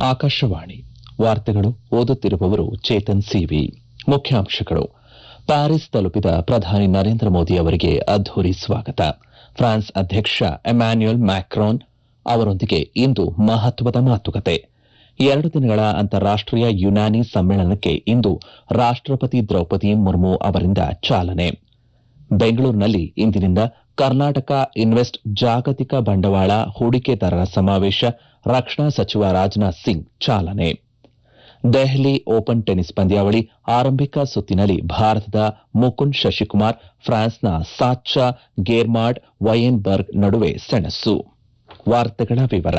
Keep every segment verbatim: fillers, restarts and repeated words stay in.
ಆಕಾಶವಾಣಿ ವಾರ್ತೆಗಳು ಓದುತ್ತಿರುವವರು ಚೇತನ್ ಸಿವಿ. ಮುಖ್ಯಾಂಶಗಳು: ಪ್ಯಾರಿಸ್ ತಲುಪಿದ ಪ್ರಧಾನಿ ನರೇಂದ್ರ ಮೋದಿ ಅವರಿಗೆ ಅದ್ದೂರಿ ಸ್ವಾಗತ. ಫ್ರಾನ್ಸ್ ಅಧ್ಯಕ್ಷ ಎಮ್ಯಾನ್ಯುಯಲ್ ಮ್ಯಾಕ್ರಾನ್ ಅವರೊಂದಿಗೆ ಇಂದು ಮಹತ್ವದ ಮಾತುಕತೆ. ಎರಡು ದಿನಗಳ ಅಂತಾರಾಷ್ಟೀಯ ಯುನಾನಿ ಸಮ್ಮೇಳನಕ್ಕೆ ಇಂದು ರಾಷ್ಟಪತಿ ದ್ರೌಪದಿ ಮುರ್ಮು ಅವರಿಂದ ಚಾಲನೆ. ಬೆಂಗಳೂರಿನಲ್ಲಿ ಇಂದಿನಿಂದ ಕರ್ನಾಟಕ ಇನ್ವೆಸ್ಟ್ ಜಾಗತಿಕ ಬಂಡವಾಳ ಹೂಡಿಕೆದಾರರ ಸಮಾವೇಶ, ರಕ್ಷಣಾ ಸಚಿವ ರಾಜನಾಥ್ ಸಿಂಗ್ ಚಾಲನೆ. ದೆಹಲಿ ಓಪನ್ ಟೆನಿಸ್ ಪಂದ್ಯಾವಳಿ ಆರಂಭಿಕ ಸುತ್ತಿನಲ್ಲಿ ಭಾರತದ ಮುಕುಂದ್ ಶಶಿಕುಮಾರ್, ಫ್ರಾನ್ಸ್ನ ಸಾಚಾ ಗೆರ್ಮಾರ್ಡ್ ವಯೆನ್ಬರ್ಗ್ ನಡುವೆ ಸೆಣಸು. ವಾರ್ತೆಗಳ ವಿವರ.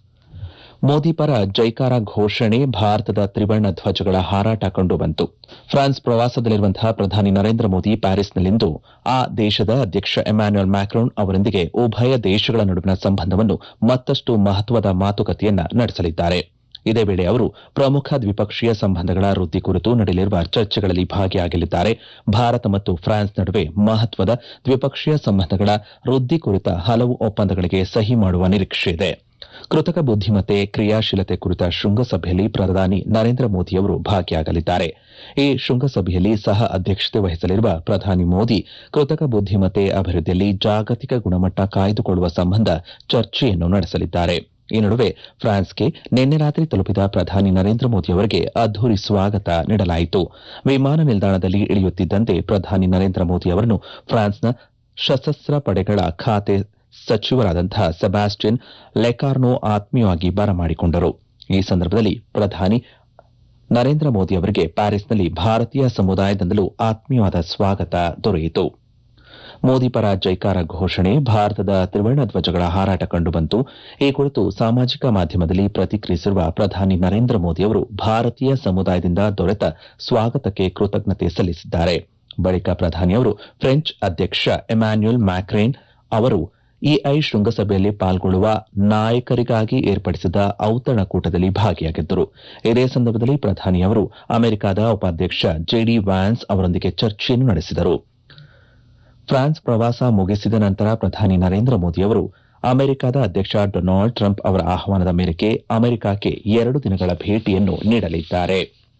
ಮೋದಿ ಪರ ಜೈಕಾರ ಘೋಷಣೆ, ಭಾರತದ ತ್ರಿವರ್ಣ ಧ್ವಜಗಳ ಹಾರಾಟ ಕಂಡುಬಂತು. ಫ್ರಾನ್ಸ್ ಪ್ರವಾಸದಲ್ಲಿರುವಂತಹ ಪ್ರಧಾನಿ ನರೇಂದ್ರ ಮೋದಿ ಪ್ಯಾರಿಸ್ನಲ್ಲಿಂದು ಆ ದೇಶದ ಅಧ್ಯಕ್ಷ ಎಮ್ಯಾನ್ಯುಯಲ್ ಮ್ಯಾಕ್ರಾನ್ ಅವರೊಂದಿಗೆ ಉಭಯ ದೇಶಗಳ ನಡುವಿನ ಸಂಬಂಧವನ್ನು ಮತ್ತಷ್ಟು ಮಹತ್ವದ ಮಾತುಕತೆಯನ್ನ ನಡೆಸಲಿದ್ದಾರೆ. ಇದೇ ವೇಳೆ ಅವರು ಪ್ರಮುಖ ದ್ವಿಪಕ್ಷೀಯ ಸಂಬಂಧಗಳ ವೃದ್ಧಿ ಕುರಿತು ನಡೆಯಲಿರುವ ಚರ್ಚೆಗಳಲ್ಲಿ ಭಾಗಿಯಾಗಲಿದ್ದಾರೆ. ಭಾರತ ಮತ್ತು ಫ್ರಾನ್ಸ್ ನಡುವೆ ಮಹತ್ವದ ದ್ವಿಪಕ್ಷೀಯ ಸಂಬಂಧಗಳ ವೃದ್ಧಿ ಕುರಿತ ಹಲವು ಒಪ್ಪಂದಗಳಿಗೆ ಸಹಿ ಮಾಡುವ ನಿರೀಕ್ಷೆಯಿದೆ. ಕೃತಕ ಬುದ್ದಿಮತ್ತೆ ಕ್ರಿಯಾಶೀಲತೆ ಕುರಿತ ಶೃಂಗಸಭೆಯಲ್ಲಿ ಪ್ರಧಾನಿ ನರೇಂದ್ರ ಮೋದಿಯವರು ಭಾಗಿಯಾಗಲಿದ್ದಾರೆ. ಈ ಶೃಂಗಸಭೆಯಲ್ಲಿ ಸಹ ಅಧ್ಯಕ್ಷತೆ ವಹಿಸಲಿರುವ ಪ್ರಧಾನಿ ಮೋದಿ ಕೃತಕ ಬುದ್ದಿಮತ್ತೆ ಅಭಿವೃದ್ಧಿಯಲ್ಲಿ ಜಾಗತಿಕ ಗುಣಮಟ್ಟ ಕಾಯ್ದುಕೊಳ್ಳುವ ಸಂಬಂಧ ಚರ್ಚೆಯನ್ನು ನಡೆಸಲಿದ್ದಾರೆ. ಈ ನಡುವೆ ಫ್ರಾನ್ಸ್ಗೆ ನಿನ್ನೆ ರಾತ್ರಿ ತಲುಪಿದ ಪ್ರಧಾನಿ ನರೇಂದ್ರ ಮೋದಿ ಅವರಿಗೆ ಅದ್ದೂರಿ ಸ್ವಾಗತ ನೀಡಲಾಯಿತು. ವಿಮಾನ ನಿಲ್ದಾಣದಲ್ಲಿ ಇಳಿಯುತ್ತಿದ್ದಂತೆ ಪ್ರಧಾನಿ ನರೇಂದ್ರ ಮೋದಿ ಅವರನ್ನು ಫ್ರಾನ್ಸ್ನ ಸಶಸ್ತ್ರ ಪಡೆಗಳ ಖಾತೆ ಸಚಿವರಾದಂತಹ ಸೆಬಾಸ್ಟಿಯನ್ ಲೆಕಾರ್ನೋ ಆತ್ಮೀಯವಾಗಿ ಬರಮಾಡಿಕೊಂಡರು. ಈ ಸಂದರ್ಭದಲ್ಲಿ ಪ್ರಧಾನಿ ನರೇಂದ್ರ ಮೋದಿ ಅವರಿಗೆ ಪ್ಯಾರಿಸ್ನಲ್ಲಿ ಭಾರತೀಯ ಸಮುದಾಯದಿಂದಲೂ ಆತ್ಮೀಯವಾದ ಸ್ವಾಗತ ದೊರೆಯಿತು. ಮೋದಿ ಪರ ಜೈಕಾರ ಘೋಷಣೆ, ಭಾರತದ ತ್ರಿವರ್ಣ ಧ್ವಜಗಳ ಹಾರಾಟ ಕಂಡುಬಂತು. ಈ ಕುರಿತು ಸಾಮಾಜಿಕ ಮಾಧ್ಯಮದಲ್ಲಿ ಪ್ರತಿಕ್ರಿಯಿಸಿರುವ ಪ್ರಧಾನಿ ನರೇಂದ್ರ ಮೋದಿ ಅವರು ಭಾರತೀಯ ಸಮುದಾಯದಿಂದ ದೊರೆತ ಸ್ವಾಗತಕ್ಕೆ ಕೃತಜ್ಞತೆ ಸಲ್ಲಿಸಿದ್ದಾರೆ. ಬಳಿಕ ಪ್ರಧಾನಿಯವರು ಫ್ರೆಂಚ್ ಅಧ್ಯಕ್ಷ ಎಮ್ಯಾನ್ಯುಯಲ್ ಮ್ಯಾಕ್ರಾನ್ ಅವರು ಇಐ ಶೃಂಗಸಭೆಯಲ್ಲಿ ಪಾಲ್ಗೊಳ್ಳುವ ನಾಯಕರಿಗಾಗಿ ಏರ್ಪಡಿಸಿದ ಔತಣಕೂಟದಲ್ಲಿ ಭಾಗಿಯಾಗಿದ್ದರು. ಇದೇ ಸಂದರ್ಭದಲ್ಲಿ ಪ್ರಧಾನಿಯವರು ಅಮೆರಿಕದ ಉಪಾಧ್ಯಕ್ಷ ಜೆಡಿ ವ್ಯಾನ್ಸ್ ಅವರೊಂದಿಗೆ ಚರ್ಚೆಯನ್ನು ನಡೆಸಿದರು. ಫ್ರಾನ್ಸ್ ಪ್ರವಾಸ ಮುಗಿಸಿದ ನಂತರ ಪ್ರಧಾನಿ ನರೇಂದ್ರ ಮೋದಿ ಅವರು ಅಮೆರಿಕದ ಅಧ್ಯಕ್ಷ ಡೊನಾಲ್ಡ್ ಟ್ರಂಪ್ ಅವರ ಆಹ್ವಾನದ ಮೇರೆಗೆ ಅಮೆರಿಕಕ್ಕೆ ಎರಡು ದಿನಗಳ ಭೇಟಿಯನ್ನು ನೀಡಲಿದ್ದಾರೆ.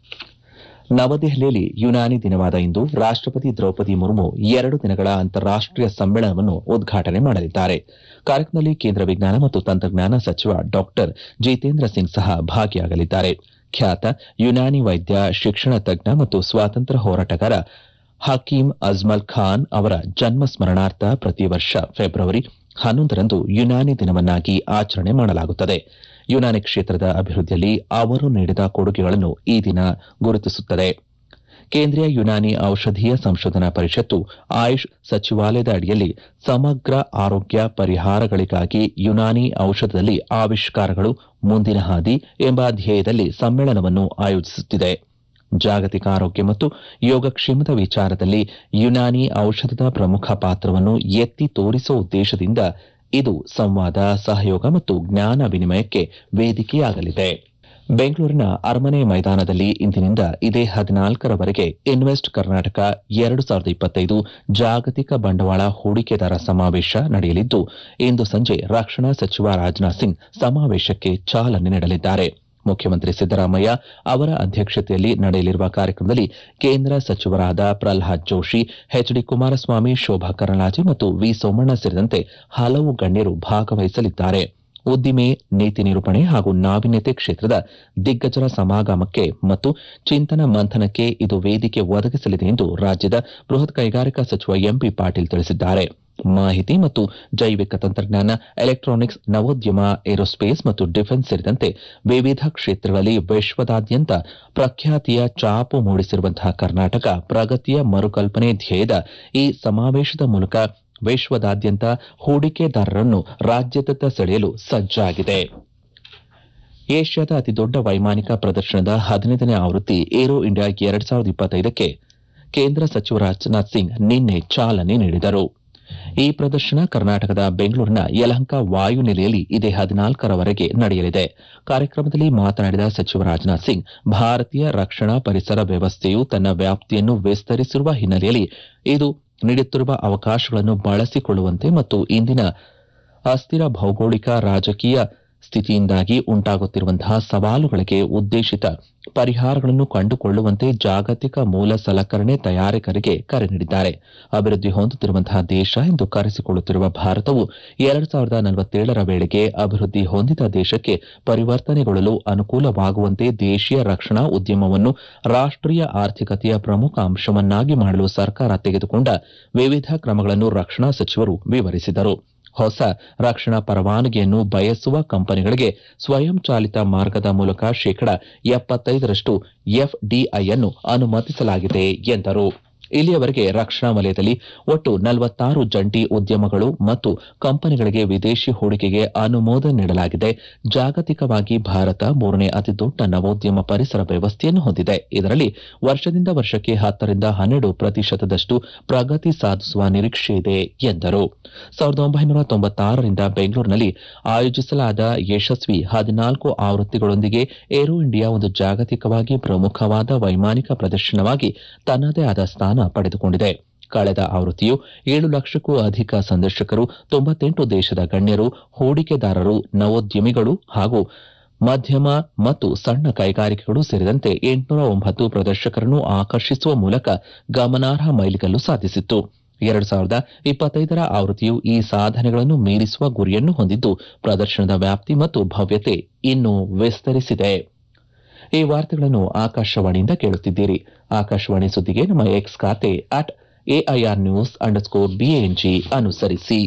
ನವದೆಹಲಿಯಲ್ಲಿ ಯುನಾನಿ ದಿನವಾದ ಇಂದು ರಾಷ್ಟಪತಿ ದ್ರೌಪದಿ ಮುರ್ಮು ಎರಡು ದಿನಗಳ ಅಂತಾರಾಷ್ಟೀಯ ಸಮ್ಮೇಳನವನ್ನು ಉದ್ಘಾಟನೆ ಮಾಡಲಿದ್ದಾರೆ. ಕಾರ್ಯಕ್ರಮದಲ್ಲಿ ಕೇಂದ್ರ ವಿಜ್ಞಾನ ಮತ್ತು ತಂತ್ರಜ್ಞಾನ ಸಚಿವ ಡಾ ಜಿತೇಂದ್ರ ಸಿಂಗ್ ಸಹ ಭಾಗಿಯಾಗಲಿದ್ದಾರೆ. ಖ್ಯಾತ ಯುನಾನಿ ವೈದ್ಯ, ಶಿಕ್ಷಣ ತಜ್ಞ ಮತ್ತು ಸ್ವಾತಂತ್ರ್ಯ ಹೋರಾಟಗಾರ ಹಕೀಂ ಅಜ್ಮಲ್ ಖಾನ್ ಅವರ ಜನ್ಮ ಸ್ಮರಣಾರ್ಥ ಪ್ರತಿ ವರ್ಷ ಫೆಬ್ರವರಿ ಹನ್ನೊಂದರಂದು ಯುನಾನಿ ದಿನವನ್ನಾಗಿ ಆಚರಣೆ ಮಾಡಲಾಗುತ್ತದೆ. ಯುನಾನಿ ಕ್ಷೇತ್ರದ ಅಭಿವೃದ್ಧಿಯಲ್ಲಿ ಅವರು ನೀಡಿದ ಕೊಡುಗೆಗಳನ್ನು ಈ ದಿನ ಗುರುತಿಸುತ್ತದೆ. ಕೇಂದ್ರೀಯ ಯುನಾನಿ ಔಷಧೀಯ ಸಂಶೋಧನಾ ಪರಿಷತ್ತು ಆಯುಷ್ ಸಚಿವಾಲಯದ ಅಡಿಯಲ್ಲಿ ಸಮಗ್ರ ಆರೋಗ್ಯ ಪರಿಹಾರಗಳಿಗಾಗಿ ಯುನಾನಿ ಔಷಧದಲ್ಲಿ ಆವಿಷ್ಕಾರಗಳು ಮುಂದಿನ ಹಾದಿ ಎಂಬ ಧ್ಯೇಯದಲ್ಲಿ ಸಮ್ಮೇಳನವನ್ನು ಆಯೋಜಿಸುತ್ತಿದೆ. ಜಾಗತಿಕ ಆರೋಗ್ಯ ಮತ್ತು ಯೋಗಕ್ಷೇಮದ ವಿಚಾರದಲ್ಲಿ ಯುನಾನಿ ಔಷಧದ ಪ್ರಮುಖ ಪಾತ್ರವನ್ನು ಎತ್ತಿ ತೋರಿಸುವ ಉದ್ದೇಶದಿಂದ ಇದು ಸಂವಾದ, ಸಹಯೋಗ ಮತ್ತು ಜ್ಞಾನ ವಿನಿಮಯಕ್ಕೆ ವೇದಿಕೆಯಾಗಲಿದೆ. ಬೆಂಗಳೂರಿನ ಅರಮನೆ ಮೈದಾನದಲ್ಲಿ ಇಂದಿನಿಂದ ಇದೇ ಹದಿನಾಲ್ಕರವರೆಗೆ ಇನ್ವೆಸ್ಟ್ ಕರ್ನಾಟಕ ಎರಡು ಸಾವಿರದ ಇಪ್ಪತ್ತೈದು ಜಾಗತಿಕ ಬಂಡವಾಳ ಹೂಡಿಕೆದಾರ ಸಮಾವೇಶ ನಡೆಯಲಿದ್ದು, ಇಂದು ಸಂಜೆ ರಕ್ಷಣಾ ಸಚಿವ ರಾಜನಾಥ್ ಸಿಂಗ್ ಸಮಾವೇಶಕ್ಕೆ ಚಾಲನೆ ನೀಡಲಿದ್ದಾರೆ. ಮುಖ್ಯಮಂತ್ರಿ ಸಿದ್ದರಾಮಯ್ಯ ಅವರ ಅಧ್ಯಕ್ಷತೆಯಲ್ಲಿ ನಡೆಯಲಿರುವ ಕಾರ್ಯಕ್ರಮದಲ್ಲಿ ಕೇಂದ್ರ ಸಚಿವರಾದ ಪ್ರಲ್ಹಾದ್ ಜೋಶಿ, ಎಚ್ ಡಿ ಕುಮಾರಸ್ವಾಮಿ, ಶೋಭಾ ಕರಂದ್ಲಾಜೆ ಮತ್ತು ವಿ ಸೋಮಣ್ಣ ಸೇರಿದಂತೆ ಹಲವು ಗಣ್ಯರು ಭಾಗವಹಿಸಲಿದ್ದಾರೆ. ಉದ್ದಿಮೆ, ನೀತಿ ನಿರೂಪಣೆ ಹಾಗೂ ನಾವೀನ್ಯತೆ ಕ್ಷೇತ್ರದ ದಿಗ್ಗಜರ ಸಮಾಗಮಕ್ಕೆ ಮತ್ತು ಚಿಂತನ ಮಂಥನಕ್ಕೆ ಇದು ವೇದಿಕೆ ಒದಗಿಸಲಿದೆ ಎಂದು ರಾಜ್ಯದ ಬೃಹತ್ ಕೈಗಾರಿಕಾ ಸಚಿವ ಎಂಬಿ ಪಾಟೀಲ್ ತಿಳಿಸಿದ್ದಾರೆ. ಮಾಹಿತಿ ಮತ್ತು ಜೈವಿಕ ತಂತ್ರಜ್ಞಾನ, ಎಲೆಕ್ಟ್ರಾನಿಕ್ಸ್, ನವೋದ್ಯಮ, ಏರೋಸ್ಪೇಸ್ ಮತ್ತು ಡಿಫೆನ್ಸ್ ಸೇರಿದಂತೆ ವಿವಿಧ ಕ್ಷೇತ್ರಗಳಲ್ಲಿ ವಿಶ್ವದಾದ್ಯಂತ ಪ್ರಖ್ಯಾತಿಯ ಛಾಪು ಮೂಡಿಸಿರುವಂತಹ ಕರ್ನಾಟಕ ಪ್ರಗತಿಯ ಮರುಕಲ್ಪನೆ ಧ್ಯೇಯದ ಈ ಸಮಾವೇಶದ ಮೂಲಕ ವಿಶ್ವದಾದ್ಯಂತ ಹೂಡಿಕೆದಾರರನ್ನು ರಾಜ್ಯದತ್ತ ಸೆಳೆಯಲು ಸಜ್ಜಾಗಿದೆ. ಏಷ್ಯಾದ ಅತಿದೊಡ್ಡ ವೈಮಾನಿಕ ಪ್ರದರ್ಶನದ ಹದಿನೈದನೇ ಆವೃತ್ತಿ ಏರೋ ಇಂಡಿಯಾ ಎರಡು ಸಾವಿರದ ಇಪ್ಪತ್ತೈದಕ್ಕೆ ಕೇಂದ್ರ ಸಚಿವ ರಾಜನಾಥ್ ಸಿಂಗ್ ನಿನ್ನೆ ಚಾಲನೆ ನೀಡಿದರು. ಈ ಪ್ರದರ್ಶನ ಕರ್ನಾಟಕದ ಬೆಂಗಳೂರಿನ ಯಲಹಂಕ ವಾಯುನೆಲೆಯಲ್ಲಿ ಇದೇ ಹದಿನಾಲ್ಕರವರೆಗೆ ನಡೆಯಲಿದೆ. ಕಾರ್ಯಕ್ರಮದಲ್ಲಿ ಮಾತನಾಡಿದ ಸಚಿವ ರಾಜನಾಥ್ ಸಿಂಗ್, ಭಾರತೀಯ ರಕ್ಷಣಾ ಪರಿಸರ ವ್ಯವಸ್ಥೆಯು ತನ್ನ ವ್ಯಾಪ್ತಿಯನ್ನು ವಿಸ್ತರಿಸಿರುವ ಹಿನ್ನೆಲೆಯಲ್ಲಿ ಇದು ನೀಡುತ್ತಿರುವ ಅವಕಾಶಗಳನ್ನು ಬಳಸಿಕೊಳ್ಳುವಂತೆ ಮತ್ತು ಇಂದಿನ ಅಸ್ಥಿರ ಭೌಗೋಳಿಕ ರಾಜಕೀಯ ಸ್ಥಿತಿಯಿಂದಾಗಿ ಉಂಟಾಗುತ್ತಿರುವಂತಹ ಸವಾಲುಗಳಿಗೆ ಉದ್ದೇಶಿತ ಪರಿಹಾರಗಳನ್ನು ಕಂಡುಕೊಳ್ಳುವಂತೆ ಜಾಗತಿಕ ಮೂಲ ಸಲಕರಣೆ ತಯಾರಕರಿಗೆ ಕರೆ ನೀಡಿದ್ದಾರೆ. ಅಭಿವೃದ್ಧಿ ಹೊಂದುತ್ತಿರುವಂತಹ ದೇಶ ಎಂದು ಕರೆಸಿಕೊಳ್ಳುತ್ತಿರುವ ಭಾರತವು ಎರಡು ಸಾವಿರದ ನಲವತ್ತೇಳರ ವೇಳೆಗೆ ಅಭಿವೃದ್ಧಿ ಹೊಂದಿದ ದೇಶಕ್ಕೆ ಪರಿವರ್ತನೆಗೊಳ್ಳಲು ಅನುಕೂಲವಾಗುವಂತೆ ದೇಶೀಯ ರಕ್ಷಣಾ ಉದ್ಯಮವನ್ನು ರಾಷ್ಟೀಯ ಆರ್ಥಿಕತೆಯ ಪ್ರಮುಖ ಅಂಶವನ್ನಾಗಿ ಮಾಡಲು ಸರ್ಕಾರ ತೆಗೆದುಕೊಂಡ ವಿವಿಧ ಕ್ರಮಗಳನ್ನು ರಕ್ಷಣಾ ಸಚಿವರು ವಿವರಿಸಿದರು. ಹೊಸ ರಕ್ಷಣಾ ಪರವಾನಗಿಯನ್ನು ಬಯಸುವ ಕಂಪನಿಗಳಿಗೆ ಸ್ವಯಂಚಾಲಿತ ಮಾರ್ಗದ ಮೂಲಕ ಶೇಕಡ ಎಪ್ಪತ್ತೈದರಷ್ಟು ಎಫ್ಡಿಐಯನ್ನು ಅನುಮತಿಸಲಾಗಿದೆ ಎಂದರು. ಇಲ್ಲಿಯವರೆಗೆ ರಕ್ಷಣಾ ವಲಯದಲ್ಲಿ ಒಟ್ಟು ನಲವತ್ತಾರು ಜಂಟಿ ಉದ್ಯಮಗಳು ಮತ್ತು ಕಂಪನಿಗಳಿಗೆ ವಿದೇಶಿ ಹೂಡಿಕೆಗೆ ಅನುಮೋದನೆ ನೀಡಲಾಗಿದೆ. ಜಾಗತಿಕವಾಗಿ ಭಾರತ ಮೂರನೇ ಅತಿದೊಡ್ಡ ನವೋದ್ಯಮ ಪರಿಸರ ವ್ಯವಸ್ಥೆಯನ್ನು ಹೊಂದಿದೆ. ಇದರಲ್ಲಿ ವರ್ಷದಿಂದ ವರ್ಷಕ್ಕೆ ಹತ್ತರಿಂದ ಹನ್ನೆರಡು ಪ್ರತಿಶತದಷ್ಟು ಪ್ರಗತಿ ಸಾಧಿಸುವ ನಿರೀಕ್ಷೆ ಇದೆ ಎಂದರು. ಸಾವಿರದ ಒಂಬೈನೂರ ತೊಂಬತ್ತಾರರಿಂದ ಬೆಂಗಳೂರಿನಲ್ಲಿ ಆಯೋಜಿಸಲಾದ ಯಶಸ್ವಿ ಹದಿನಾಲ್ಕು ಆವೃತ್ತಿಗಳೊಂದಿಗೆ ಏರೋ ಇಂಡಿಯಾ ಒಂದು ಜಾಗತಿಕವಾಗಿ ಪ್ರಮುಖವಾದ ವೈಮಾನಿಕ ಪ್ರದರ್ಶನವಾಗಿ ತನ್ನದೇ ಆದ ಸ್ಥಾನ ಪಡೆದುಕೊಂಡಿದೆ. ಕಳೆದ ಆವೃತ್ತಿಯು ಏಳು ಲಕ್ಷಕ್ಕೂ ಅಧಿಕ ಸಂದರ್ಶಕರು, ತೊಂಬತ್ತೆಂಟು ದೇಶದ ಗಣ್ಯರು, ಹೂಡಿಕೆದಾರರು, ನವೋದ್ಯಮಿಗಳು ಹಾಗೂ ಮಧ್ಯಮ ಮತ್ತು ಸಣ್ಣ ಕೈಗಾರಿಕೆಗಳು ಸೇರಿದಂತೆ ಎಂಟುನೂರ ಒಂಬತ್ತು ಪ್ರದರ್ಶಕರನ್ನು ಆಕರ್ಷಿಸುವ ಮೂಲಕ ಗಮನಾರ್ಹ ಮೈಲಿಗಲ್ಲು ಸಾಧಿಸಿತ್ತು. ಎರಡು ಸಾವಿರದ ಇಪ್ಪತ್ತೈದರ ಆವೃತ್ತಿಯು ಈ ಸಾಧನೆಗಳನ್ನು ಮೀರಿಸುವ ಗುರಿಯನ್ನು ಹೊಂದಿದ್ದು ಪ್ರದರ್ಶನದ ವ್ಯಾಪ್ತಿ ಮತ್ತು ಭವ್ಯತೆ ಇನ್ನೂ ವಿಸ್ತರಿಸಿದೆ. ಈ ವಾರ್ತೆಗಳನ್ನು ಆಕಾಶವಾಣಿಯಿಂದ ಕೇಳುತ್ತಿದ್ದೀರಿ. ಆಕಾಶವಾಣಿ ಸುದ್ದಿಗೆ ನಮ್ಮ ಎಕ್ಸ್ ಖಾತೆ at AIR news underscore B A N G ಅನುಸರಿಸಿ.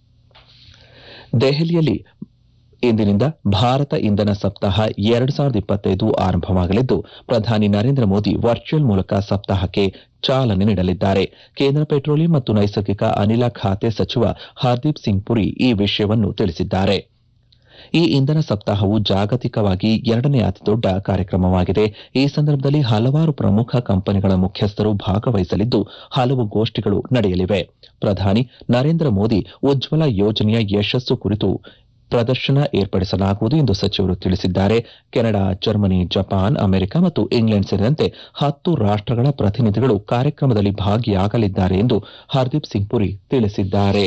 ದೆಹಲಿಯಲ್ಲಿ ಇಂದಿನಿಂದ ಭಾರತ ಇಂಧನ ಸಪ್ತಾಹ ಎರಡು ಸಾವಿರದ ಇಪ್ಪತ್ತೈದು ಆರಂಭವಾಗಲಿದ್ದು ಪ್ರಧಾನಿ ನರೇಂದ್ರ ಮೋದಿ ವರ್ಚುವಲ್ ಮೂಲಕ ಸಪ್ತಾಹಕ್ಕೆ ಚಾಲನೆ ನೀಡಲಿದ್ದಾರೆ. ಕೇಂದ್ರ ಪೆಟ್ರೋಲಿಯಂ ಮತ್ತು ನೈಸರ್ಗಿಕ ಅನಿಲ ಖಾತೆ ಸಚಿವ ಹರ್ದೀಪ್ ಸಿಂಗ್ ಪುರಿ ಈ ವಿಷಯವನ್ನು ತಿಳಿಸಿದ್ದಾರೆ. ಈ ಇಂಧನ ಸಪ್ತಾಹವು ಜಾಗತಿಕವಾಗಿ ಎರಡನೇ ಅತಿದೊಡ್ಡ ಕಾರ್ಯಕ್ರಮವಾಗಿದೆ. ಈ ಸಂದರ್ಭದಲ್ಲಿ ಹಲವಾರು ಪ್ರಮುಖ ಕಂಪನಿಗಳ ಮುಖ್ಯಸ್ಥರು ಭಾಗವಹಿಸಲಿದ್ದು ಹಲವು ಗೋಷ್ಠಿಗಳು ನಡೆಯಲಿವೆ. ಪ್ರಧಾನಿ ನರೇಂದ್ರ ಮೋದಿ ಉಜ್ವಲ ಯೋಜನೆಯ ಯಶಸ್ಸು ಕುರಿತು ಪ್ರದರ್ಶನ ಏರ್ಪಡಿಸಲಾಗುವುದು ಎಂದು ಸಚಿವರು ತಿಳಿಸಿದ್ದಾರೆ. ಕೆನಡಾ, ಜರ್ಮನಿ, ಜಪಾನ್, ಅಮೆರಿಕ ಮತ್ತು ಇಂಗ್ಲೆಂಡ್ ಸೇರಿದಂತೆ ಹತ್ತು ರಾಷ್ಟಗಳ ಪ್ರತಿನಿಧಿಗಳು ಕಾರ್ಯಕ್ರಮದಲ್ಲಿ ಭಾಗಿಯಾಗಲಿದ್ದಾರೆ ಎಂದು ಹರ್ದೀಪ್ ಸಿಂಗ್ ಪುರಿ ತಿಳಿಸಿದ್ದಾರೆ.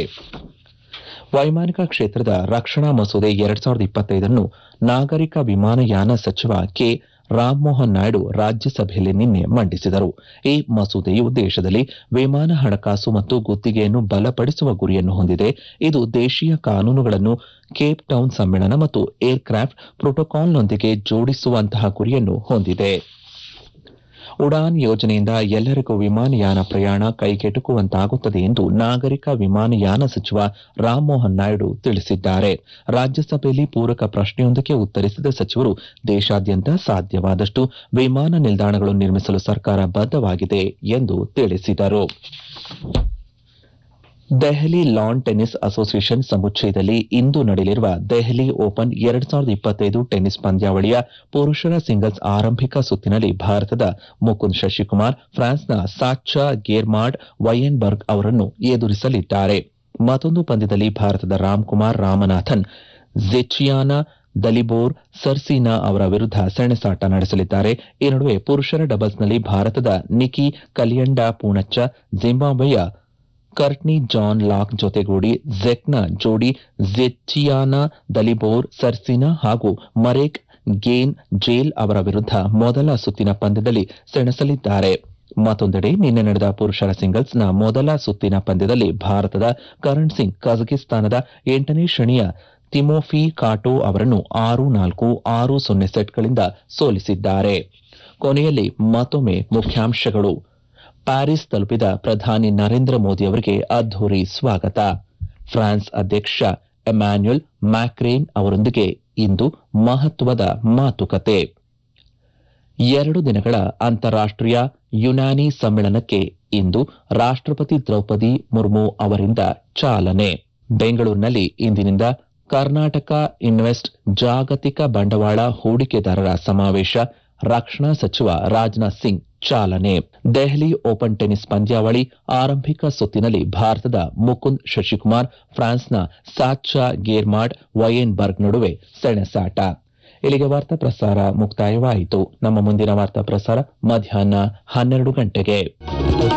ವೈಮಾನಿಕ ಕ್ಷೇತ್ರದ ರಕ್ಷಣಾ ಮಸೂದೆ ಎರಡ್ ಸಾವಿರದ ಇಪ್ಪತ್ತೈದನ್ನು ನಾಗರಿಕ ವಿಮಾನಯಾನ ಸಚಿವ ಕೆ ರಾಮಮೋಹನ್ ನಾಯ್ಡು ರಾಜ್ಯಸಭೆಯಲ್ಲಿ ನಿನ್ನೆ ಮಂಡಿಸಿದರು. ಈ ಮಸೂದೆಯು ದೇಶದಲ್ಲಿ ವಿಮಾನ ಹಣಕಾಸು ಮತ್ತು ಗುತ್ತಿಗೆಯನ್ನು ಬಲಪಡಿಸುವ ಗುರಿಯನ್ನು ಹೊಂದಿದೆ. ಇದು ದೇಶೀಯ ಕಾನೂನುಗಳನ್ನು ಕೇಪ್ ಟೌನ್ ಸಮ್ಮೇಳನ ಮತ್ತು ಏರ್ಕ್ರಾಫ್ಟ್ ಪ್ರೋಟೋಕಾಲ್ನೊಂದಿಗೆ ಜೋಡಿಸುವಂತಹ ಗುರಿಯನ್ನು ಹೊಂದಿದೆ. ಉಡಾನ್ ಯೋಜನೆಯಿಂದ ಎಲ್ಲರಿಗೂ ವಿಮಾನಯಾನ ಪ್ರಯಾಣ ಕೈಗೆಟುಕುವಂತಾಗುತ್ತದೆ ಎಂದು ನಾಗರಿಕ ವಿಮಾನಯಾನ ಸಚಿವ ರಾಮಮೋಹನ್ ನಾಯ್ಡು ತಿಳಿಸಿದ್ದಾರೆ. ರಾಜ್ಯಸಭೆಯಲ್ಲಿ ಪೂರಕ ಪ್ರಶ್ನೆಯೊಂದಕ್ಕೆ ಉತ್ತರಿಸಿದ ಸಚಿವರು ದೇಶಾದ್ಯಂತ ಸಾಧ್ಯವಾದಷ್ಟು ವಿಮಾನ ನಿಲ್ದಾಣಗಳು ನಿರ್ಮಿಸಲು ಸರ್ಕಾರ ಬದ್ಧವಾಗಿದೆ ಎಂದು ತಿಳಿಸಿದರು. ದೆಹಲಿ ಲಾನ್ ಟೆನ್ನಿಸ್ ಅಸೋಸಿಯೇಷನ್ ಸಮುಚ್ಚಯದಲ್ಲಿ ಇಂದು ನಡೆಯಲಿರುವ ದೆಹಲಿ ಓಪನ್ ಎರಡು ಸಾವಿರದ ಇಪ್ಪತ್ತೈದು ಟೆನ್ನಿಸ್ ಪಂದ್ಯಾವಳಿಯ ಪುರುಷರ ಸಿಂಗಲ್ಸ್ ಆರಂಭಿಕ ಸುತ್ತಿನಲ್ಲಿ ಭಾರತದ ಮುಕುಂದ್ ಶಶಿಕುಮಾರ್ ಫ್ರಾನ್ಸ್ನ ಸಾಚಾ ಗೇರ್ಮಾರ್ಡ್ ವೈಯೆನ್ಬರ್ಗ್ ಅವರನ್ನು ಎದುರಿಸಲಿದ್ದಾರೆ. ಮತ್ತೊಂದು ಪಂದ್ಯದಲ್ಲಿ ಭಾರತದ ರಾಮ್ಕುಮಾರ್ ರಾಮನಾಥನ್ ಝೆಚಿಯಾನಾ ದಲಿಬೋರ್ ಸರ್ಸೀನಾ ಅವರ ವಿರುದ್ಧ ಸೆಣಸಾಟ ನಡೆಸಲಿದ್ದಾರೆ. ಈ ನಡುವೆ ಪುರುಷರ ಡಬಲ್ಸ್ನಲ್ಲಿ ಭಾರತದ ನಿಕಿ ಕಲಿಯಂಡಾ ಪೂಣಚ್ಚ ಜಿಂಬಾಬ್ವೆಯ ಕರ್ಟ್ನಿ ಜಾನ್ ಲಾಕ್ ಜೊತೆಗೂಡಿ ಝೆಕ್ನ ಜೋಡಿ ಝೆಚಿಯಾನಾ ದಲಿಬೋರ್ ಸರ್ಸಿನಾ ಹಾಗೂ ಮರೇಕ್ ಗೇನ್ ಜೇಲ್ ಅವರ ವಿರುದ್ಧ ಮೊದಲ ಸುತ್ತಿನ ಪಂದ್ಯದಲ್ಲಿ ಸೆಣಸಲಿದ್ದಾರೆ. ಮತ್ತೊಂದೆಡೆ ನಿನ್ನೆ ನಡೆದ ಪುರುಷರ ಸಿಂಗಲ್ಸ್ನ ಮೊದಲ ಸುತ್ತಿನ ಪಂದ್ಯದಲ್ಲಿ ಭಾರತದ ಕರಣ್ ಸಿಂಗ್ ಕಜಕಿಸ್ತಾನದ ಎಂಟನೇ ಶ್ರೇಣಿಯ ತಿಮೋಫಿ ಕಾಟೋ ಅವರನ್ನು ಆರು ನಾಲ್ಕು ಆರು ಸೊನ್ನೆ ಸೆಟ್ಗಳಿಂದ ಸೋಲಿಸಿದ್ದಾರೆ. ಕೊನೆಯಲ್ಲಿ ಮತ್ತೊಮ್ಮೆ ಮುಖ್ಯಾಂಶಗಳು. ಪ್ಯಾರಿಸ್ ತಲುಪಿದ ಪ್ರಧಾನಿ ನರೇಂದ್ರ ಮೋದಿ ಅವರಿಗೆ ಅದ್ದೂರಿ ಸ್ವಾಗತ. ಫ್ರಾನ್ಸ್ ಅಧ್ಯಕ್ಷ ಎಮ್ಯಾನ್ಯುಯಲ್ ಮ್ಯಾಕ್ರೇನ್ ಅವರೊಂದಿಗೆ ಇಂದು ಮಹತ್ವದ ಮಾತುಕತೆ. ಎರಡು ದಿನಗಳ ಅಂತಾರಾಷ್ಟೀಯ ಯುನಾನಿ ಸಮ್ಮೇಳನಕ್ಕೆ ಇಂದು ರಾಷ್ಟಪತಿ ದ್ರೌಪದಿ ಮುರ್ಮು ಅವರಿಂದ ಚಾಲನೆ. ಬೆಂಗಳೂರಿನಲ್ಲಿ ಇಂದಿನಿಂದ ಕರ್ನಾಟಕ ಇನ್ವೆಸ್ಟ್ ಜಾಗತಿಕ ಬಂಡವಾಳ ಹೂಡಿಕೆದಾರರ ಸಮಾವೇಶ. ರಕ್ಷಣಾ ಸಚಿವ ರಾಜನಾಥ್ ಸಿಂಗ್ ಚಾಲನೆ. ದೆಹಲಿ ಓಪನ್ ಟೆನ್ನಿಸ್ ಪಂದ್ಯಾವಳಿ ಆರಂಭಿಕ ಸುತ್ತಿನಲ್ಲಿ ಭಾರತದ ಮುಕುಂದ್ ಶಶಿಕುಮಾರ್ ಫ್ರಾನ್ಸ್ನ ಸಾಚಾ ಗೇರ್ಮಾರ್ಡ್ ವೈಯೆನ್ಬರ್ಗ್ ನಡುವೆ ಸೆಣಸಾಟ. ಇಲ್ಲಿಗೆ ವಾರ್ತಾ ಪ್ರಸಾರ ಮುಕ್ತಾಯವಾಯಿತು. ನಮ್ಮ ಮುಂದಿನ ವಾರ್ತಾ ಪ್ರಸಾರ ಮಧ್ಯಾಹ್ನ ಹನ್ನೆರಡು ಗಂಟೆಗೆ.